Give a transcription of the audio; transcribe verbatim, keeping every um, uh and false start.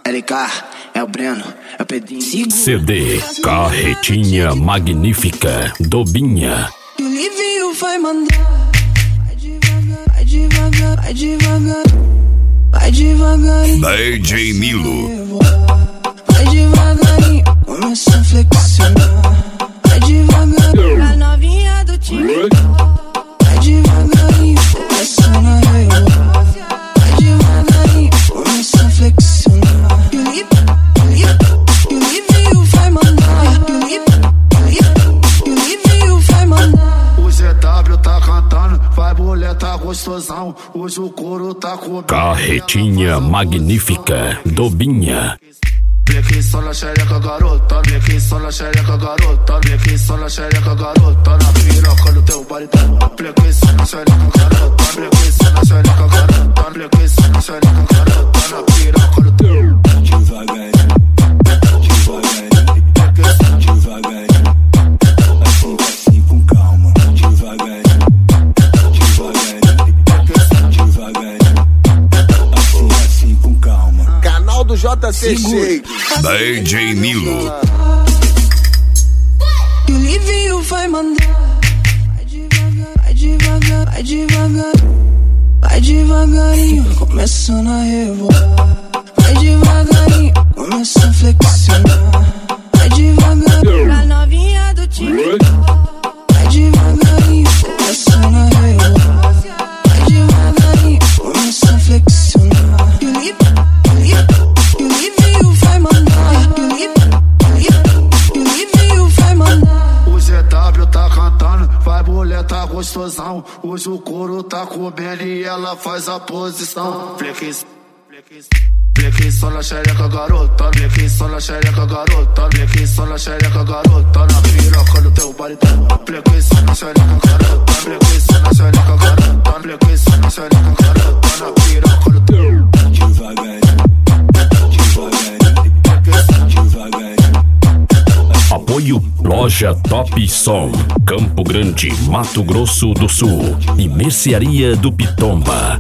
L K, é o Breno, é o Pedrinho. C D Carretinha Magnífica Dobinha. E o Livinho vai mandar. Vai devagar, vai devagar, vai devagar, vai devagarinho. D J Nilo. Vai devagarinho, começa a flexionar. Vai devagarinho, a novinha do time. Vai devagarinho, começando a rebolar. Vai devagarinho, começa a flexionar. E o Liv, e o Livinho vai mandar. E o Liv, e o Livinho vai mandar. O G W tá cantando, vai mulher tá gostosão. Hoje o couro tá comendo. Carretinha Magnífica Dobinha. Vem aqui só na xereca, garota. Vem aqui só na xereca, garota. Vem aqui só na xereca, garota. Na piroca do teu baritão. Vem aqui só na xereca, garota. Vem aqui só na xereca, garota. Vem aqui só na xereca, garota. Na piroca do teu. Devagarinho, devagarinho, devagarinho. Assim, assim com calma. Devagarinho, devagarinho, devagarinho. Assim, assim com calma. Canal do J C Shake. D J Nilo. E o Livinho vai mandar. Vai devagar, vai devagar, vai devagar, vai devagarinho, começando a rebolar. Vai devagarinho, começa a flexionar. Vai devagarinho, a novinha do time. Vai devagarinho, começando a rebolar. Vai devagarinho, começa a flexionar. E o Liv, e o Livinho vai mandar. E o Liv, e o Livinho vai mandar. O G W tá cantando, vai mulher tá gostosão. Hoje o couro tá comendo e ela faz a posição. Flex, flex, flex só na xereca, garota. Flex só na xereca, garota. Flex só na xereca, garota. Na piroca do teu baritão. Flex só na xereca, garota. Flex só na xereca, garota. Flex só na xereca, garota. Na piroca do teu. Devagarinho, devagarinho, devagarinho. Apoio Loja Top Som, Campo Grande, Mato Grosso do Sul e Mercearia do Pitomba.